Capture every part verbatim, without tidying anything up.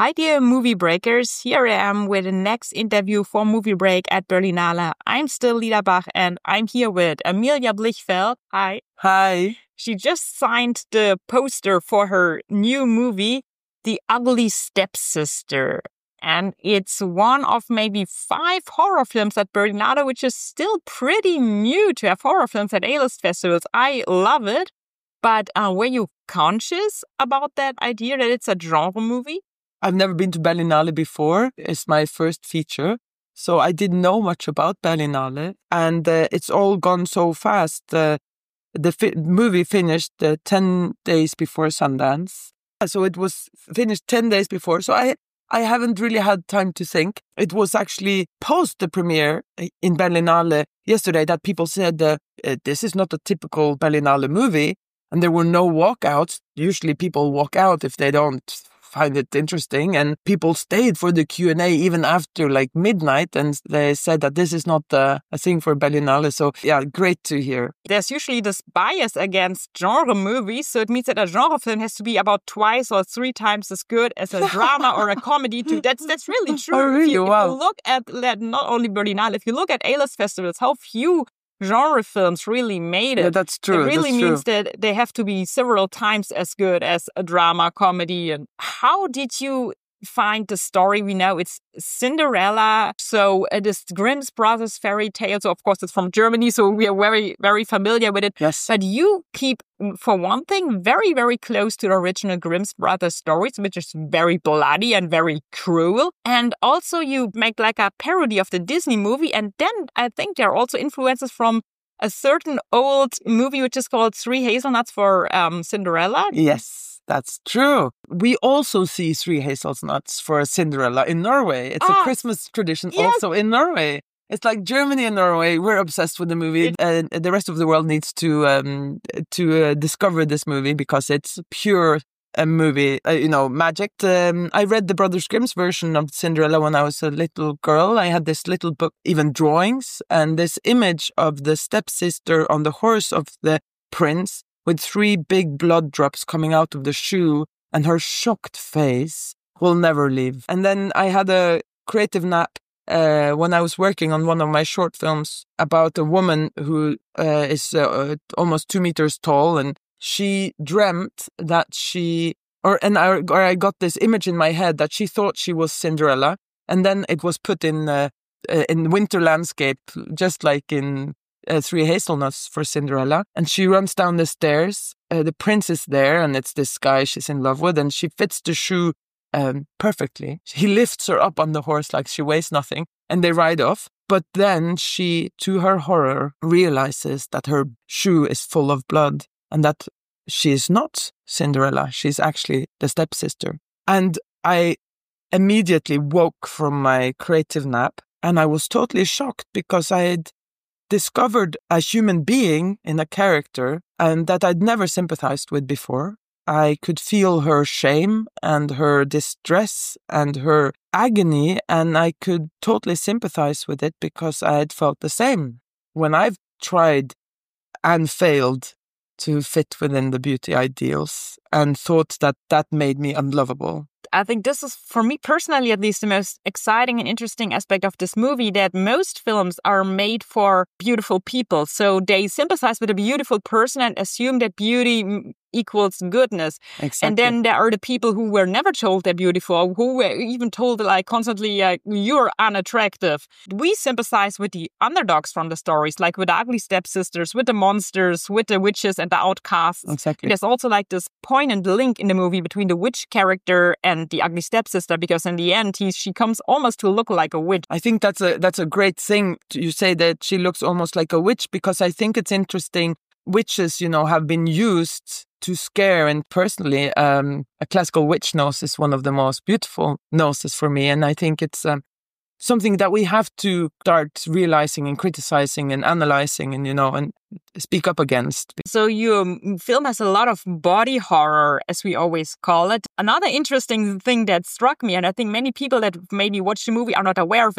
Hi, dear movie breakers. Here I am with the next interview for Movie Break at Berlinale. I'm still Lila Bach and I'm here with Amelia Blichfeld. Hi. Hi. She just signed the poster for her new movie, The Ugly Stepsister. And it's one of maybe five horror films at Berlinale, which is still pretty new to have horror films at A-list festivals. I love it. But uh, were you conscious about that idea that it's a genre movie? I've never been to Berlinale before. It's my first feature. So I didn't know much about Berlinale. And uh, it's all gone so fast. Uh, the fi- movie finished uh, ten days before Sundance. So it was finished ten days before. So I, I haven't really had time to think. It was actually post the premiere in Berlinale yesterday that people said, uh, this is not a typical Berlinale movie. And there were no walkouts. Usually people walk out if they don't find it interesting, and people stayed for the Q and A even after like midnight, and they said that this is not uh, a thing for Berlinale. So yeah, great to hear. There's usually this bias against genre movies, so it means that a genre film has to be about twice or three times as good as a drama or a comedy too. That's that's really true. Oh, really? If you, Wow. if you look at not only Berlinale, if you look at A-list festivals, how few genre films really made it. Yeah, that's true. It really that's means true. that they have to be several times as good as a drama, comedy. And how did you find the story? We know it's Cinderella. So it is Grimm's Brothers fairy tale. So of course it's from Germany. So we are very, very familiar with it. Yes. But you keep, for one thing, very, very close to the original Grimm's Brothers stories, which is very bloody and very cruel. And also you make like a parody of the Disney movie. And then I think there are also influences from a certain old movie, which is called Three Hazelnuts for um, Cinderella. Yes. That's true. We also see Three Hazelnuts for Cinderella in Norway. It's Ah, a Christmas tradition yes. also in Norway. It's like Germany and Norway. We're obsessed with the movie, and the rest of the world needs to um, to uh, discover this movie because it's pure a movie, uh, you know, magic. Um, I read the Brothers Grimm's version of Cinderella when I was a little girl. I had this little book, even drawings, and this image of the stepsister on the horse of the prince, with three big blood drops coming out of the shoe, and her shocked face will never leave. And then I had a creative nap uh, when I was working on one of my short films about a woman who uh, is uh, almost two meters tall, and she dreamt that she, or and I, or I got this image in my head that she thought she was Cinderella, and then it was put in uh, uh, in winter landscape, just like in Uh, Three Hazelnuts for Cinderella. And she runs down the stairs. Uh, the prince is there, and it's this guy she's in love with, and she fits the shoe um, perfectly. He lifts her up on the horse like she weighs nothing, and they ride off. But then she, to her horror, realizes that her shoe is full of blood and that she is not Cinderella. She's actually the stepsister. And I immediately woke from my creative nap, and I was totally shocked because I had discovered a human being in a character and that I'd never sympathized with before. I could feel her shame and her distress and her agony, and I could totally sympathize with it because I had felt the same when I've tried and failed to fit within the beauty ideals and thought that that made me unlovable. I think this is, for me personally at least, the most exciting and interesting aspect of this movie, that most films are made for beautiful people. So they sympathize with a beautiful person and assume that beauty equals goodness. Exactly. And then there are the people who were never told they're beautiful, who were even told like constantly, uh, you're unattractive. We sympathize with the underdogs from the stories, like with the ugly stepsisters, with the monsters, with the witches and the outcasts. Exactly. There's also like this poignant link in the movie between the witch character and the ugly stepsister, because in the end, he, she comes almost to look like a witch. I think that's a that's a great thing. You say that she looks almost like a witch, because I think it's interesting. Witches, you know, have been used to scare, and personally, um, a classical witch nose is one of the most beautiful noses for me, and I think it's um, something that we have to start realizing and criticizing and analyzing, and you know, and speak up against. So your film has a lot of body horror, as we always call it. Another interesting thing that struck me, and I think many people that maybe watch the movie are not aware of it,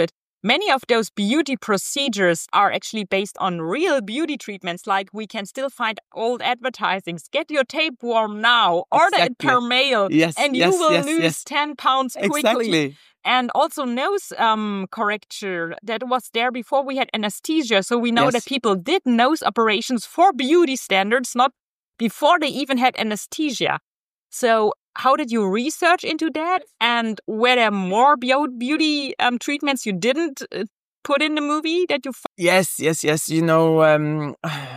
many of those beauty procedures are actually based on real beauty treatments. Like we can still find old advertisings. Get your tapeworm now. Order Exactly. it per mail. Yes, and yes, you will yes, lose yes. ten pounds quickly. Exactly. And also nose um, correcture that was there before we had anesthesia. So we know Yes. that people did nose operations for beauty standards, not before they even had anesthesia. So how did you research into that? And were there more bio- beauty um, treatments you didn't uh, put in the movie that you found? Yes, yes, yes. You know, um,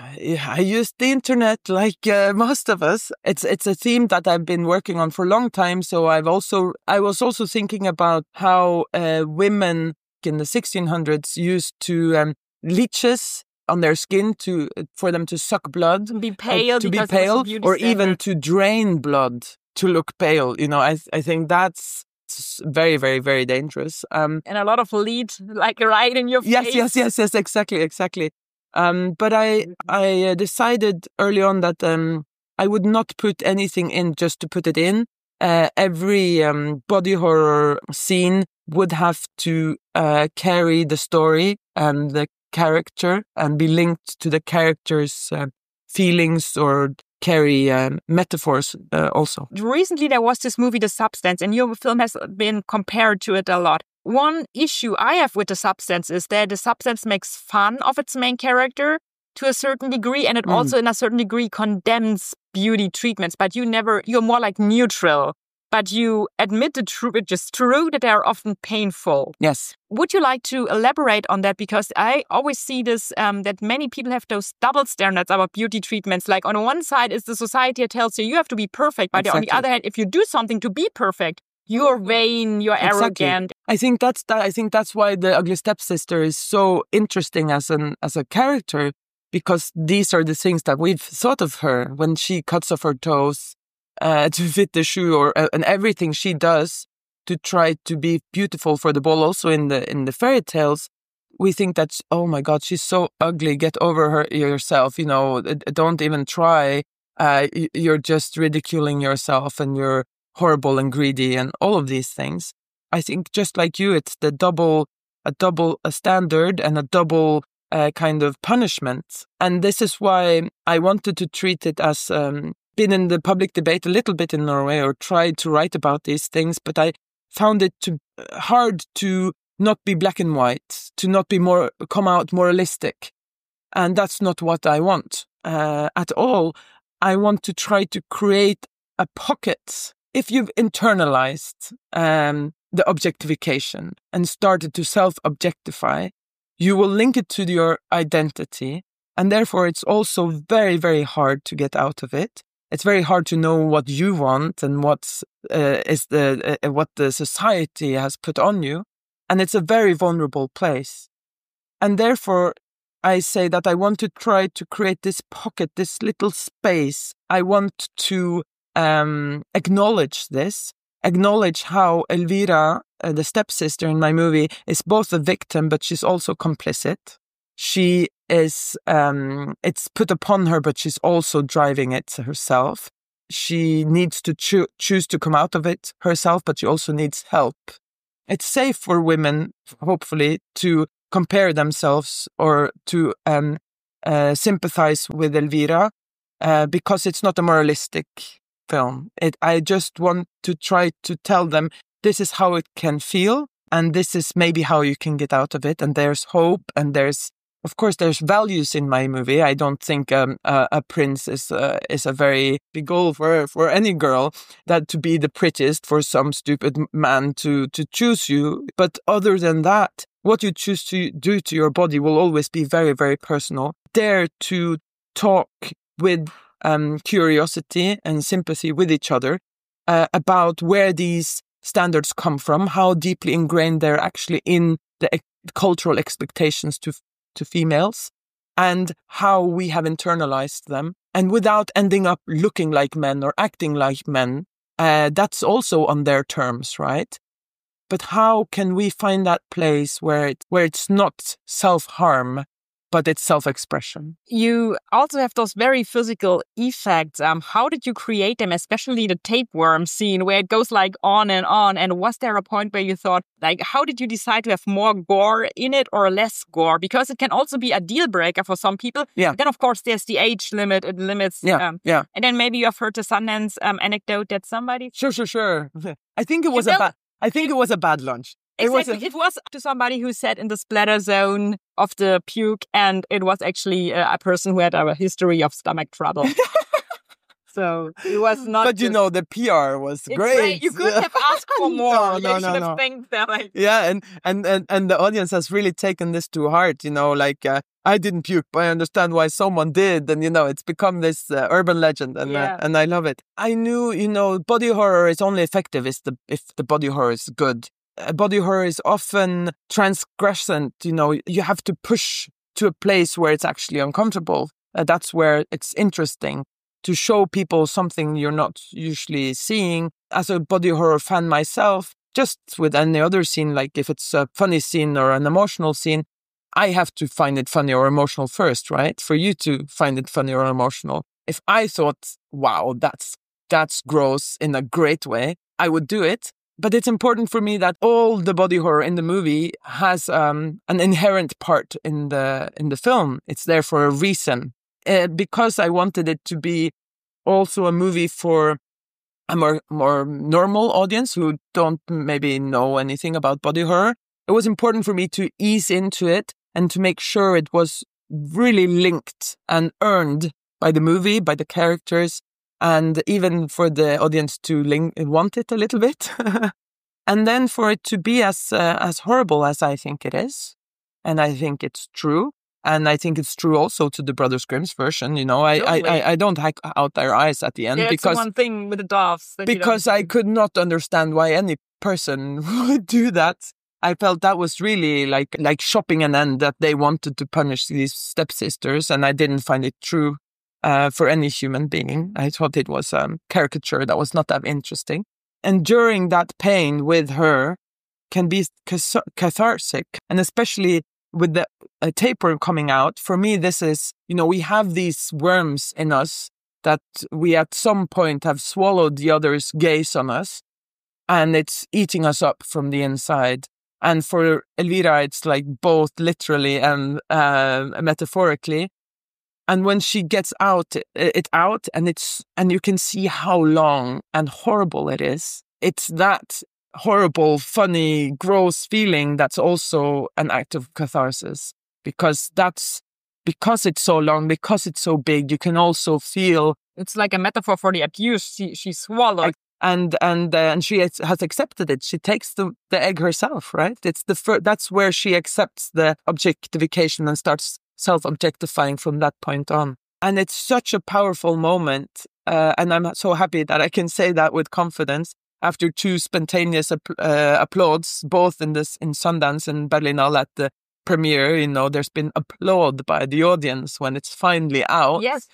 I used the internet like uh, most of us. It's it's a theme that I've been working on for a long time. So I've also I was also thinking about how uh, women in the sixteen hundreds used to um, leeches on their skin to for them to suck blood, To be pale, uh, to be because it was a pale, beauty or even standard. to drain blood to look pale. You know, I I think that's very, very, very dangerous. Um, And a lot of lead, like right in your Yes, face. yes, yes, yes, exactly, exactly. Um, but I, I uh, decided early on that um, I would not put anything in just to put it in. Uh, every um, body horror scene would have to uh, carry the story and the character and be linked to the character's uh, feelings or carry um, metaphors uh, also. Recently, there was this movie, The Substance, and your film has been compared to it a lot. One issue I have with The Substance is that The Substance makes fun of its main character to a certain degree, and it Mm. also, in a certain degree, condemns beauty treatments. But you never, you're more like neutral. But you admit the truth, which is true, that they are often painful. Yes. Would you like to elaborate on that? Because I always see this, um, that many people have those double standards about beauty treatments. Like on one side is the society that tells you you have to be perfect. But on the Exactly. other hand, if you do something to be perfect, you're vain, you're Exactly. arrogant. I think that's that. I think that's why the Ugly Stepsister is so interesting as an as a character, because these are the things that we've thought of her when she cuts off her toes uh, to fit the shoe, or uh, and everything she does to try to be beautiful for the ball. Also in the in the fairy tales, we think that, oh my God, she's so ugly. Get over her yourself. You know, don't even try. Uh, you're just ridiculing yourself, and you're horrible and greedy, and all of these things. I think just like you, it's the double, a double a standard and a double uh, kind of punishment. And this is why I wanted to treat it as um, been in the public debate a little bit in Norway, or tried to write about these things, but I found it to hard to not be black and white, to not be more come out moralistic, and that's not what I want uh, at all. I want to try to create a pocket. If you've internalized um, the objectification and started to self-objectify, you will link it to your identity, and therefore it's also very, very hard to get out of it. It's very hard to know what you want and what uh, is the uh, what the society has put on you, and it's a very vulnerable place. And therefore, I say that I want to try to create this pocket, this little space. I want to um, acknowledge this, acknowledge how Elvira, uh, the stepsister in my movie, is both a victim, but she's also complicit. She is, um, it's put upon her, but she's also driving it herself. She needs to cho- choose to come out of it herself, but she also needs help. It's safe for women, hopefully, to compare themselves or to um, uh, sympathize with Elvira uh, because it's not a moralistic film. It, I just want to try to tell them this is how it can feel, and this is maybe how you can get out of it. And there's hope, and there's, of course, there's values in my movie. I don't think um, a, a prince is uh, is a very big goal for for any girl, that to be the prettiest for some stupid man to to choose you. But other than that, what you choose to do to your body will always be very, very personal. Dare to talk with um, curiosity and sympathy with each other uh, about where these standards come from, how deeply ingrained they're actually in the e- cultural expectations to to females, and how we have internalized them, and without ending up looking like men or acting like men. Uh, that's also on their terms, right? But how can we find that place where it, where it's not self-harm, but it's self-expression. You also have those very physical effects. Um, how did you create them, especially the tapeworm scene where it goes like on and on? And was there a point where you thought, like, how did you decide to have more gore in it or less gore? Because it can also be a deal breaker for some people. Yeah. Then, of course, there's the age limit. It limits. Yeah, um, yeah. And then maybe you have heard the Sundance um, anecdote that somebody... Sure, sure, sure. I think it was You a know- bad. I think it was a bad lunch. It Exactly. was a- It was to somebody who sat in the splatter zone of the puke, and it was actually uh, a person who had a history of stomach trouble. So it was not. But you just- know, the P R was It's great. You could have asked for more. No, You no, should no, have no. thanked them. Like, Yeah, and, and, and, and the audience has really taken this to heart, you know, like, uh, I didn't puke, but I understand why someone did. And, you know, it's become this uh, urban legend, and Yeah. uh, and I love it. I knew, you know, body horror is only effective if the, if the body horror is good. Uh, body horror is often transgressant, you know, you have to push to a place where it's actually uncomfortable. Uh, that's where it's interesting to show people something you're not usually seeing. As a body horror fan myself, just with any other scene, like if it's a funny scene or an emotional scene, I have to find it funny or emotional first, right? For you to find it funny or emotional. If I thought, wow, that's that's gross in a great way, I would do it. But it's important for me that all the body horror in the movie has um, an inherent part in the in the film. It's there for a reason. Uh, because I wanted it to be also a movie for a more more normal audience who don't maybe know anything about body horror. It was important for me to ease into it and to make sure it was really linked and earned by the movie, by the characters, and even for the audience to link, want it a little bit. And then for it to be as uh, as horrible as I think it is. And I think it's true. And I think it's true also to the Brothers Grimm's version. You know, I I, Totally. I, I don't hack out their eyes at the end yeah, it's the because one thing with the doves. that you don't- because I could not understand why any person would do that. I felt that was really like like shopping an end, that they wanted to punish these stepsisters, and I didn't find it true uh, for any human being. I thought it was a um, caricature that was not that interesting. Enduring that pain with her can be cath- cathartic, and especially with the uh, tapeworm coming out. For me, this is, you know, we have these worms in us that we at some point have swallowed the other's gaze on us, and it's eating us up from the inside. And for Elvira, it's like both literally and uh, metaphorically. And when she gets out, it, it out, and it's and you can see how long and horrible it is. It's that horrible, funny, gross feeling that's also an act of catharsis, because that's because it's so long, because it's so big. You can also feel, It's like a metaphor for the abuse she, she swallowed. and and uh, and she has has accepted it. She takes the, the egg herself, right? It's the fir- that's where she accepts the objectification and starts self-objectifying from that point on. And it's such a powerful moment, uh, and I'm so happy that I can say that with confidence after two spontaneous app- uh, applauds, both in this in Sundance and Berlinale at the premiere. You know, there's been applaud by the audience when it's finally out. Yes.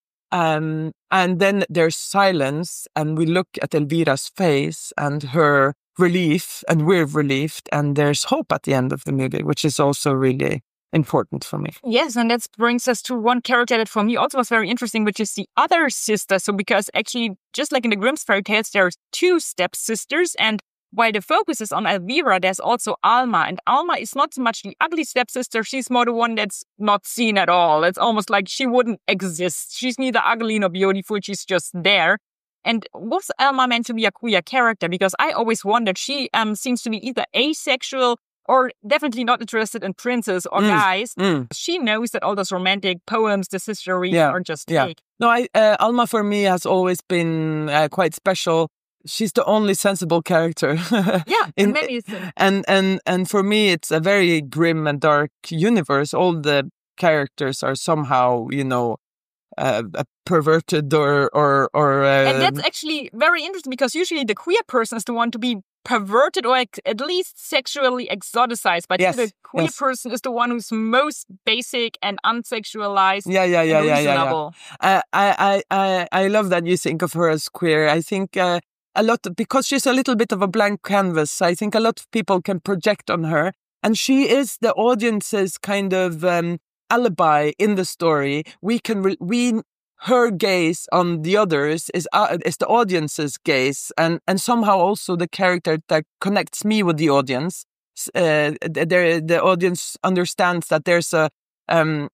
Um, and then there's silence, and we look at Elvira's face and her relief, and we're relieved, and there's hope at the end of the movie, which is also really important for me. Yes, and that brings us to one character that for me also was very interesting, which is the other sister. So because actually, just like in the Grimm's fairy tales, there's two stepsisters, and while the focus is on Elvira, there's also Alma. And Alma is not so much the ugly stepsister, she's more the one that's not seen at all. It's almost like she wouldn't exist. She's neither ugly nor beautiful, she's just there. And was Alma meant to be a queer character? Because I always wondered, she um seems to be either asexual or definitely not interested in princes or Mm, guys. Mm. She knows that all those romantic poems the sister reads Yeah, are just yeah. fake. No, I, uh, Alma for me has always been uh, quite special. She's the only sensible character. Yeah, In- in many sense. and and and for me, it's a very grim and dark universe. All the characters are somehow, you know, uh, uh, perverted or or or. Uh, And that's actually very interesting because usually the queer person is the one to be perverted or ex- at least sexually exoticized. But Yes, the queer yes. person is the one who's most basic and unsexualized yeah, yeah, yeah, and yeah, yeah, yeah. reasonable. I, I, I, I love that you think of her as queer. I think uh, a lot, because she's a little bit of a blank canvas, I think a lot of people can project on her. And she is the audience's kind of um, alibi in the story. We can, re- we, her gaze on the others is uh, is the audience's gaze, and and somehow also the character that connects me with the audience. Uh, the, the audience understands that there's a um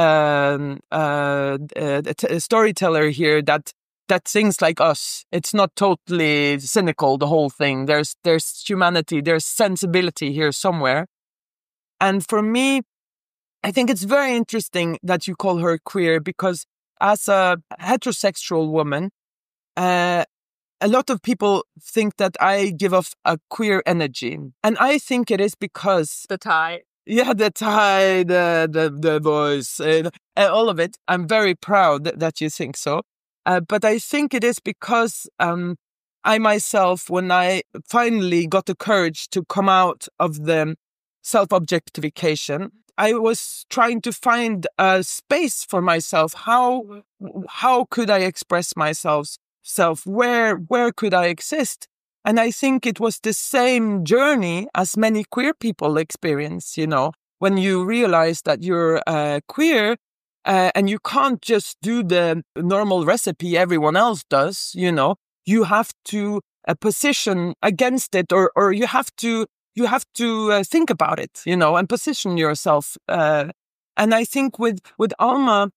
um uh, a, a storyteller here that that thinks like us. It's not totally cynical, the whole thing. There's there's humanity, there's sensibility here somewhere. And for me, I think it's very interesting that you call her queer, because as a heterosexual woman, uh, a lot of people think that I give off a queer energy. And I think it is because... The tie. Yeah, the tie, the, the, the voice, uh, all of it. I'm very proud that, that you think so. Uh, but I think it is because um, I myself, when I finally got the courage to come out of the self-objectification, I was trying to find a space for myself. How how could I express myself? Self, where where could I exist? And I think it was the same journey as many queer people experience. You know, when you realize that you're uh, queer, uh, and you can't just do the normal recipe everyone else does. You know, you have to uh, position against it, or or you have to. You have to uh, think about it, you know, and position yourself. Uh, and I think with, with Alma,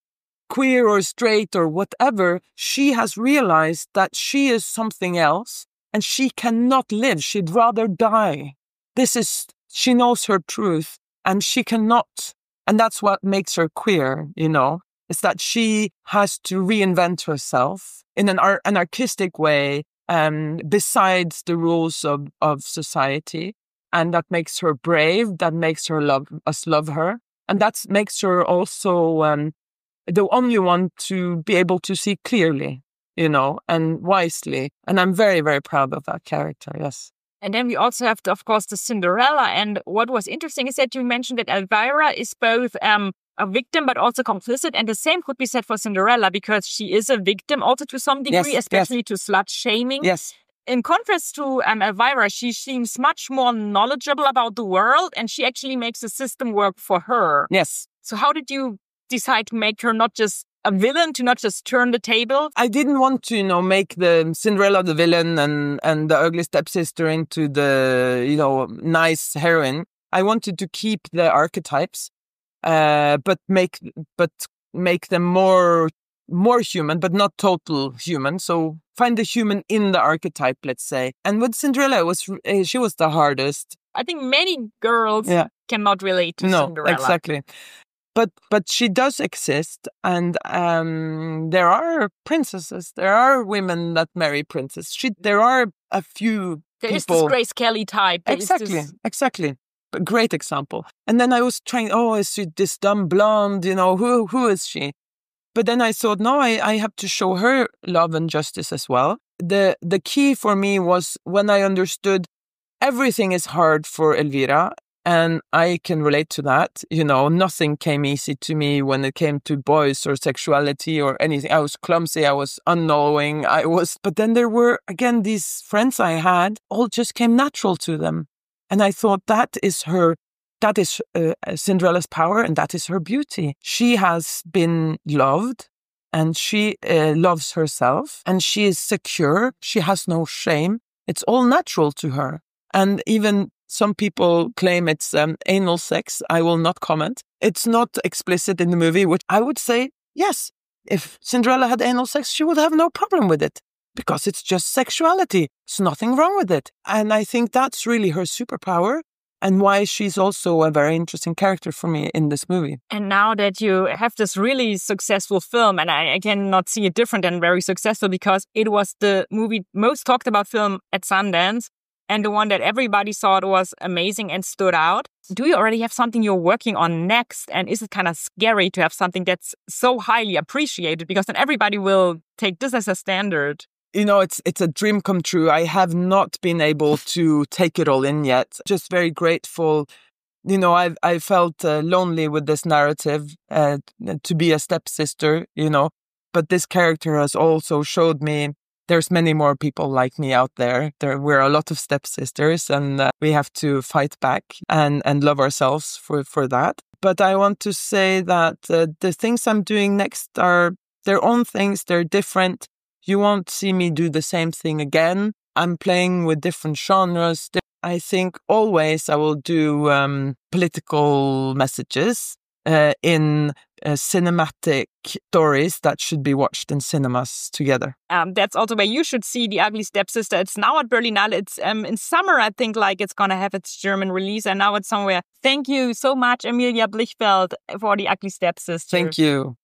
queer or straight or whatever, she has realized that she is something else and she cannot live. She'd rather die. This is, she knows her truth and she cannot. And that's what makes her queer, you know, is that she has to reinvent herself in an ar- anarchistic way. Um, besides the rules of, of society. And that makes her brave, that makes her love us love her. And that makes her also um, the only one to be able to see clearly, you know, and wisely. And I'm very, very proud of that character, yes. And then we also have, the, of course, the Cinderella. And what was interesting is that you mentioned that Elvira is both um, a victim, but also complicit. And the same could be said for Cinderella, because she is a victim also to some degree, yes, especially yes. to slut shaming. Yes. In contrast to um, Elvira, she seems much more knowledgeable about the world, and she actually makes the system work for her. Yes. So how did you decide to make her not just a villain, to not just turn the table? I didn't want to, you know, make the Cinderella the villain and, and the ugly stepsister into the, you know, nice heroine. I wanted to keep the archetypes. Uh, but make but make them more more human, but not total human. So find the human in the archetype, let's say. And with Cinderella, it was she was the hardest. I think many girls yeah. cannot relate to no, Cinderella. Exactly. But but she does exist, and um, there are princesses. There are women that marry princes. She, there are a few. There people. is this Grace Kelly type. There exactly, this... exactly. A great example. And then I was trying, oh, is she this dumb blonde? You know, who who is she? But then I thought, no, I, I have to show her love and justice as well. The the key for me was when I understood everything is hard for Elvira, and I can relate to that. You know, nothing came easy to me when it came to boys or sexuality or anything. I was clumsy, I was unknowing, I was, but then there were, again, these friends I had, all just came natural to them. And I thought that is her, that is uh, Cinderella's power, and that is her beauty. She has been loved, and she uh, loves herself, and she is secure. She has no shame. It's all natural to her. And even some people claim it's um, anal sex. I will not comment. It's not explicit in the movie, which I would say, yes, if Cinderella had anal sex, she would have no problem with it. Because it's just sexuality. There's nothing wrong with it. And I think that's really her superpower, and why she's also a very interesting character for me in this movie. And now that you have this really successful film, and I, I cannot see it different than very successful, because it was the movie most talked about film at Sundance, and the one that everybody thought was amazing and stood out. Do you already have something you're working on next? And is it kind of scary to have something that's so highly appreciated? Because then everybody will take this as a standard. You know, it's it's a dream come true. I have not been able to take it all in yet. Just very grateful. You know, I've I felt uh, lonely with this narrative uh, to be a stepsister, you know. But this character has also showed me there's many more people like me out there. There we're a lot of stepsisters, and uh, we have to fight back and, and love ourselves for, for that. but I want to say that uh, the things I'm doing next are their own things. They're different. You won't see me do the same thing again. I'm playing with different genres. I think always I will do um, political messages uh, in uh, cinematic stories that should be watched in cinemas together. Um, that's also where you should see The Ugly Stepsister. It's now at Berlinale. It's um, in summer, I think, like it's going to have its German release, and now it's somewhere. Thank you so much, Emilia Blichfeld, for The Ugly Stepsister. Thank you.